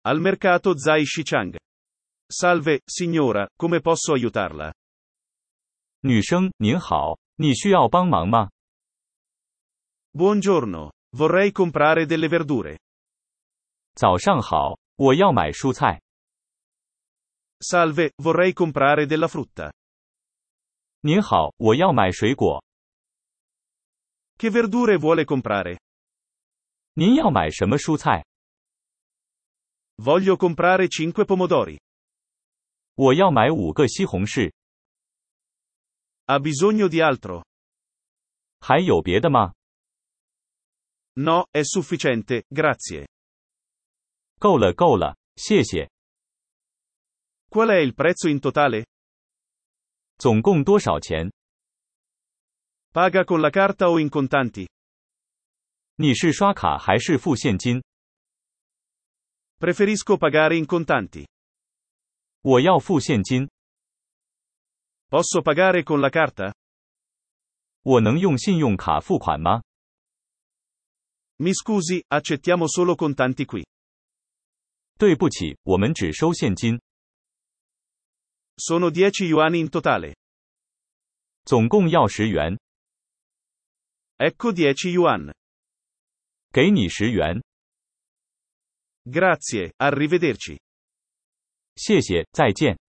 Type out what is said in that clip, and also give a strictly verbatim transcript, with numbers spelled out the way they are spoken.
Al mercato Zai Shichang. Salve, signora, come posso aiutarla? 女生，您好，你需要帮忙吗？ Buongiorno, vorrei comprare delle verdure. 早上好，我要买蔬菜。 Salve, vorrei comprare della frutta. 您好，我要买水果。 Che verdure vuole comprare? 您要买什么蔬菜？ Voglio comprare cinque pomodori. 我要买五个西红柿。 Ha bisogno di altro? 还有别的吗？ No, è sufficiente, grazie. 够了，够了，谢谢。 Qual è il prezzo in totale? 总共多少钱？ Paga con la carta o in contanti? 你是刷卡还是付现金？ Preferisco pagare in contanti. 我要付现金。 Posso pagare con la carta? 我能用信用卡付款吗？ Mi scusi, accettiamo solo contanti qui. 对不起，我们只收现金。 Sono dieci yuan in totale. 总共要十元。 Ecco dieci yuan. 给你十元。 Grazie, arrivederci. 谢谢，再见。